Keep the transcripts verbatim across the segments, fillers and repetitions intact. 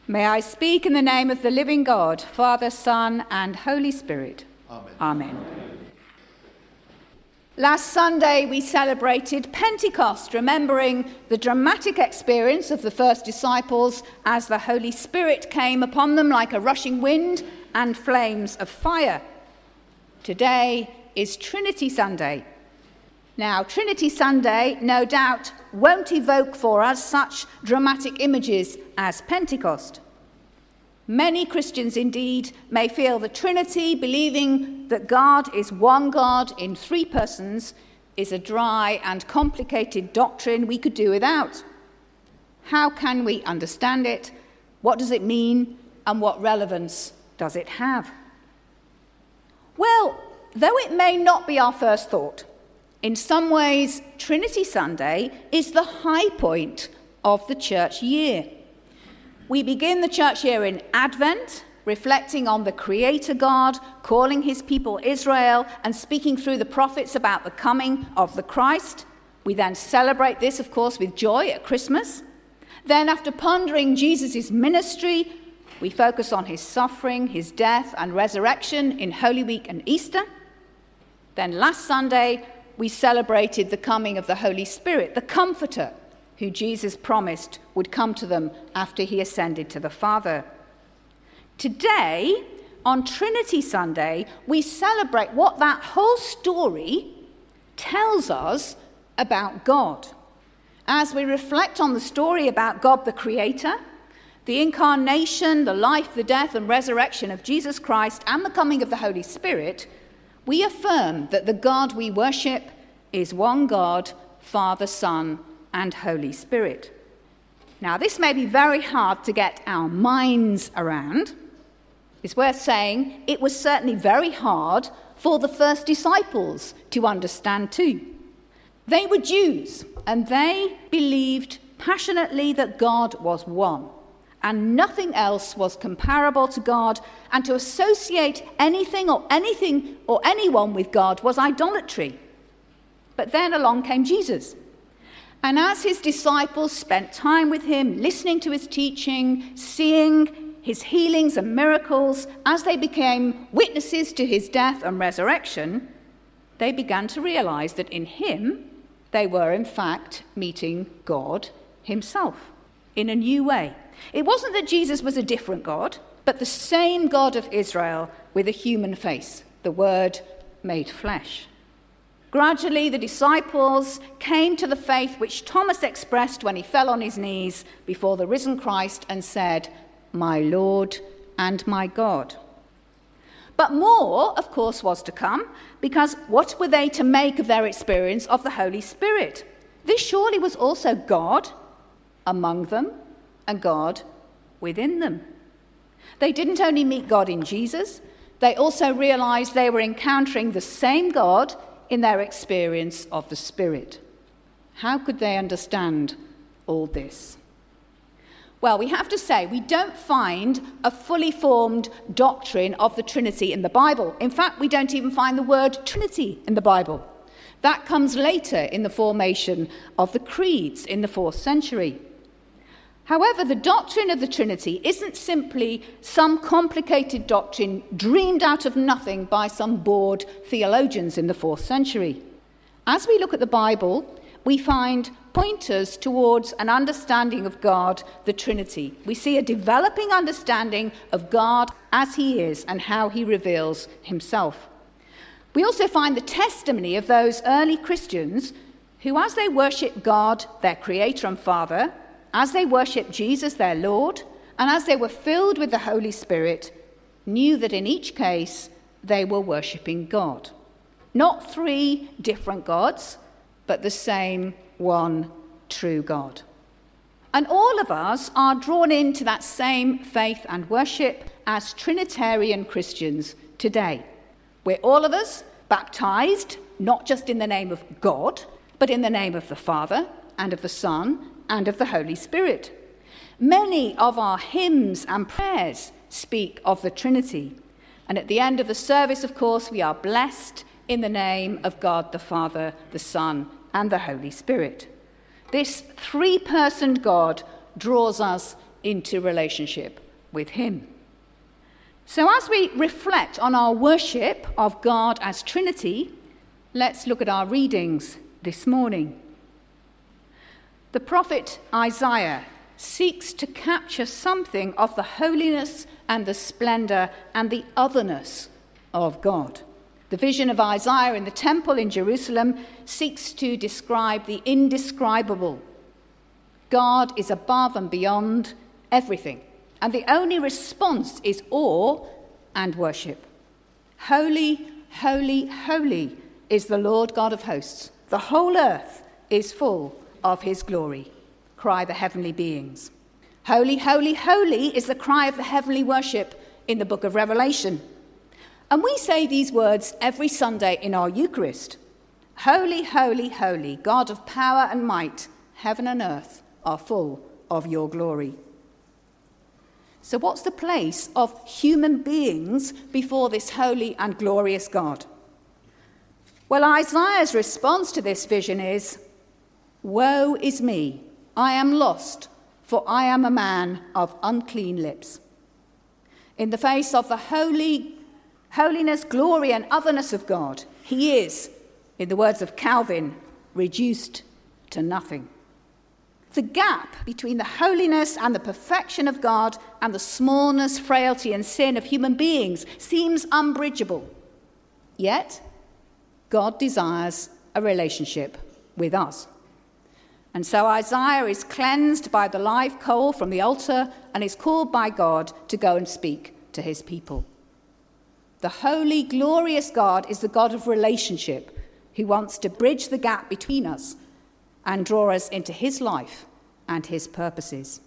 May I speak in the name of the living God, Father, Son, and Holy Spirit. Amen. Amen. Last Sunday we celebrated Pentecost, remembering the dramatic experience of the first disciples as the Holy Spirit came upon them like a rushing wind and flames of fire. Today is Trinity Sunday. Now, Trinity Sunday, no doubt, won't evoke for us such dramatic images as Pentecost. Many Christians, indeed, may feel the Trinity, believing that God is one God in three persons, is a dry and complicated doctrine we could do without. How can we understand it? What does it mean? And what relevance does it have? Well, though it may not be our first thought, in some ways, Trinity Sunday is the high point of the church year. We begin the church year in Advent, reflecting on the Creator God, calling his people Israel, and speaking through the prophets about the coming of the Christ. We then celebrate this, of course, with joy at Christmas. Then, after pondering Jesus' ministry, we focus on his suffering, his death, and resurrection in Holy Week and Easter. Then last Sunday, we celebrated the coming of the Holy Spirit, the Comforter, who Jesus promised would come to them after he ascended to the Father. Today, on Trinity Sunday, we celebrate what that whole story tells us about God. As we reflect on the story about God the Creator, the incarnation, the life, the death, and resurrection of Jesus Christ, and the coming of the Holy Spirit, we affirm that the God we worship is one God, Father, Son, and Holy Spirit. Now, this may be very hard to get our minds around. It's worth saying it was certainly very hard for the first disciples to understand too. They were Jews, and they believed passionately that God was one, and nothing else was comparable to God, and to associate anything or anything or anyone with God was idolatry. But then along came Jesus. And as his disciples spent time with him, listening to his teaching, seeing his healings and miracles, as they became witnesses to his death and resurrection, they began to realize that in him, they were in fact meeting God himself in a new way. It wasn't that Jesus was a different God, but the same God of Israel with a human face, the Word made flesh. Gradually, the disciples came to the faith which Thomas expressed when he fell on his knees before the risen Christ and said, "My Lord and my God." But more, of course, was to come, because what were they to make of their experience of the Holy Spirit? This surely was also God among them and God within them. They didn't only meet God in Jesus, they also realized they were encountering the same God in their experience of the Spirit. How could they understand all this? Well, we have to say we don't find a fully formed doctrine of the Trinity in the Bible. In fact, we don't even find the word Trinity in the Bible. That comes later in the formation of the creeds in the fourth century. However, the doctrine of the Trinity isn't simply some complicated doctrine dreamed out of nothing by some bored theologians in the fourth century. As we look at the Bible, we find pointers towards an understanding of God, the Trinity. We see a developing understanding of God as he is and how he reveals himself. We also find the testimony of those early Christians who, as they worship God, their Creator and Father, as they worshiped Jesus, their Lord, and as they were filled with the Holy Spirit, knew that in each case they were worshipping God. Not three different gods, but the same one true God. And all of us are drawn into that same faith and worship as Trinitarian Christians today. We're all of us baptized, not just in the name of God, but in the name of the Father and of the Son and of the Holy Spirit. Many of our hymns and prayers speak of the Trinity. And at the end of the service, of course, we are blessed in the name of God the Father, the Son, and the Holy Spirit. This three-personed God draws us into relationship with him. So as we reflect on our worship of God as Trinity, let's look at our readings this morning. The prophet Isaiah seeks to capture something of the holiness and the splendor and the otherness of God. The vision of Isaiah in the temple in Jerusalem seeks to describe the indescribable. God is above and beyond everything, and the only response is awe and worship. Holy, holy, holy is the Lord God of hosts. The whole earth is full of his glory, cry the heavenly beings. Holy, holy, holy is the cry of the heavenly worship in the book of Revelation. And we say these words every Sunday in our Eucharist. Holy, holy, holy, God of power and might, heaven and earth are full of your glory. So what's the place of human beings before this holy and glorious God? Well, Isaiah's response to this vision is, woe is me, I am lost, for I am a man of unclean lips. In the face of the holy holiness, glory, and otherness of God, he is, in the words of Calvin, reduced to nothing. The gap between the holiness and the perfection of God and the smallness, frailty, and sin of human beings seems unbridgeable. Yet, God desires a relationship with us. And so Isaiah is cleansed by the live coal from the altar and is called by God to go and speak to his people. The holy, glorious God is the God of relationship who wants to bridge the gap between us and draw us into his life and his purposes.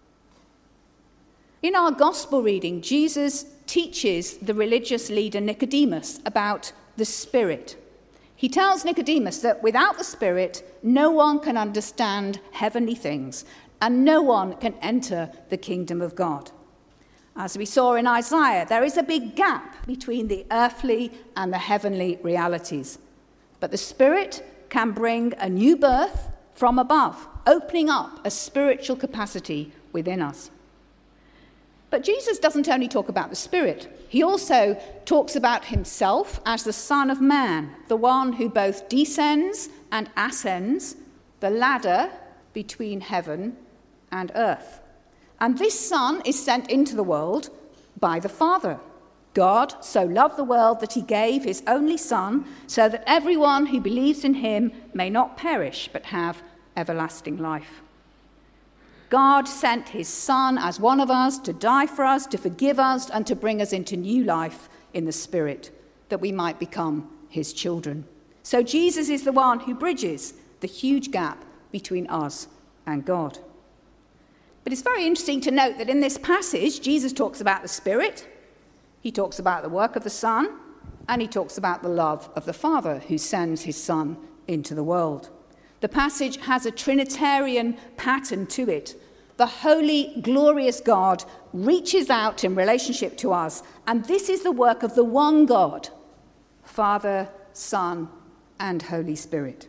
In our gospel reading, Jesus teaches the religious leader Nicodemus about the Spirit. He tells Nicodemus that without the Spirit, no one can understand heavenly things, and no one can enter the kingdom of God. As we saw in Isaiah, there is a big gap between the earthly and the heavenly realities. But the Spirit can bring a new birth from above, opening up a spiritual capacity within us. But Jesus doesn't only talk about the Spirit. He also talks about himself as the Son of Man, the one who both descends and ascends the ladder between heaven and earth. And this Son is sent into the world by the Father. God so loved the world that he gave his only Son, so that everyone who believes in him may not perish but have everlasting life. God sent his Son as one of us to die for us, to forgive us, and to bring us into new life in the Spirit, that we might become his children. So Jesus is the one who bridges the huge gap between us and God. But it's very interesting to note that in this passage, Jesus talks about the Spirit, he talks about the work of the Son, and he talks about the love of the Father who sends his Son into the world. The passage has a Trinitarian pattern to it. The holy, glorious God reaches out in relationship to us, and this is the work of the one God, Father, Son, and Holy Spirit.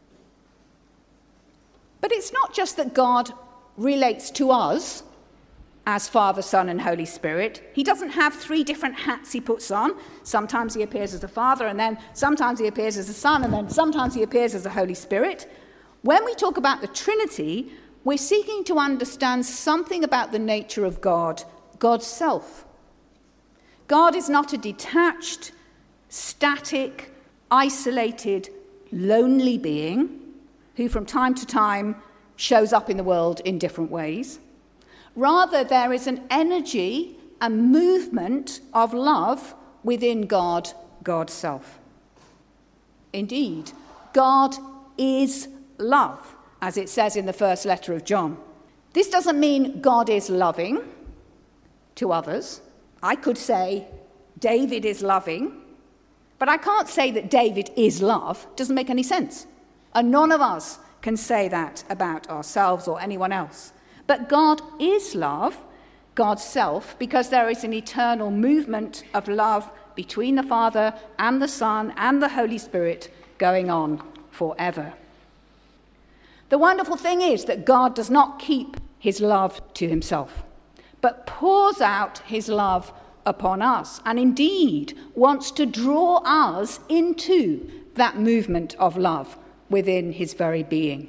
But it's not just that God relates to us as Father, Son, and Holy Spirit. He doesn't have three different hats he puts on. Sometimes he appears as the Father, and then sometimes he appears as the Son, and then sometimes he appears as the Holy Spirit. When we talk about the Trinity, we're seeking to understand something about the nature of God, God's self. God is not a detached, static, isolated, lonely being who from time to time shows up in the world in different ways. Rather, there is an energy and movement of love within God, God's self. Indeed, God is love, as it says in the first letter of John. This doesn't mean God is loving to others. I could say David is loving, but I can't say that David is love. It doesn't make any sense. And none of us can say that about ourselves or anyone else. But God is love, God's self, because there is an eternal movement of love between the Father and the Son and the Holy Spirit going on forever. The wonderful thing is that God does not keep his love to himself, but pours out his love upon us, and indeed wants to draw us into that movement of love within his very being.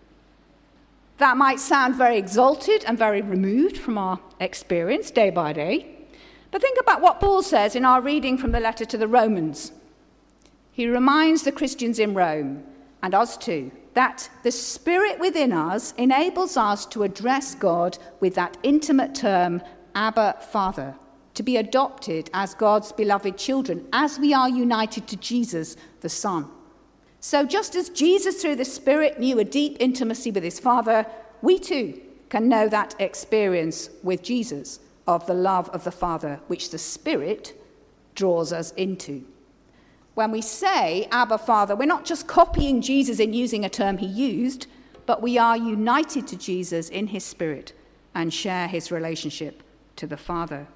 That might sound very exalted and very removed from our experience day by day, but think about what Paul says in our reading from the letter to the Romans. He reminds the Christians in Rome, and us too, that the Spirit within us enables us to address God with that intimate term, Abba, Father, to be adopted as God's beloved children, as we are united to Jesus, the Son. So just as Jesus through the Spirit knew a deep intimacy with his Father, we too can know that experience with Jesus of the love of the Father, which the Spirit draws us into. When we say Abba, Father, we're not just copying Jesus in using a term he used, but we are united to Jesus in his Spirit and share his relationship to the Father.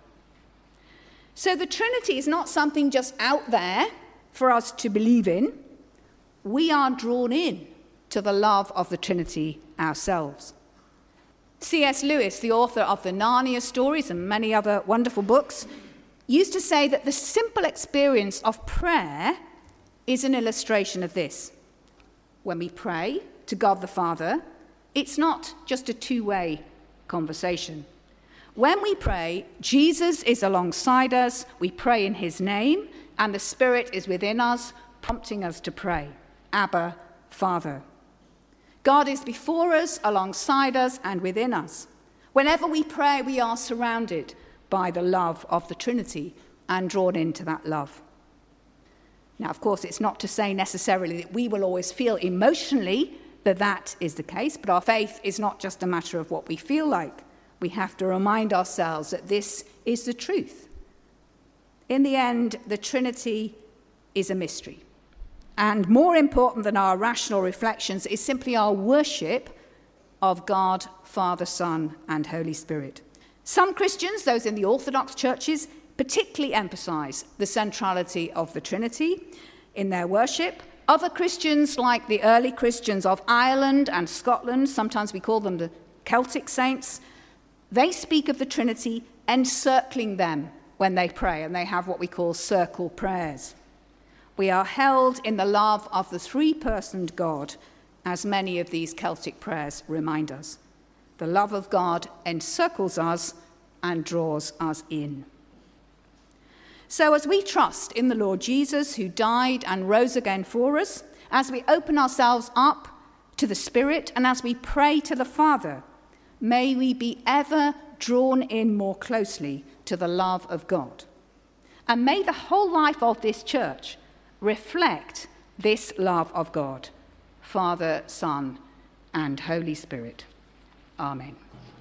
So the Trinity is not something just out there for us to believe in. We are drawn in to the love of the Trinity ourselves. C S Lewis, the author of the Narnia stories and many other wonderful books, used to say that the simple experience of prayer is an illustration of this. When we pray to God the Father, it's not just a two-way conversation. When we pray, Jesus is alongside us, we pray in his name, and the Spirit is within us, prompting us to pray. Abba, Father. God is before us, alongside us, and within us. Whenever we pray, we are surrounded by the love of the Trinity and drawn into that love. Now, of course, it's not to say necessarily that we will always feel emotionally that that is the case, but our faith is not just a matter of what we feel like. We have to remind ourselves that this is the truth. In the end, the Trinity is a mystery. And more important than our rational reflections is simply our worship of God, Father, Son, and Holy Spirit. Some Christians, those in the Orthodox churches, particularly emphasize the centrality of the Trinity in their worship. Other Christians, like the early Christians of Ireland and Scotland, sometimes we call them the Celtic saints, they speak of the Trinity encircling them when they pray, and they have what we call circle prayers. We are held in the love of the three-personed God, as many of these Celtic prayers remind us. The love of God encircles us and draws us in. So as we trust in the Lord Jesus, who died and rose again for us, as we open ourselves up to the Spirit, and as we pray to the Father, may we be ever drawn in more closely to the love of God. And may the whole life of this church reflect this love of God, Father, Son, and Holy Spirit. Amen.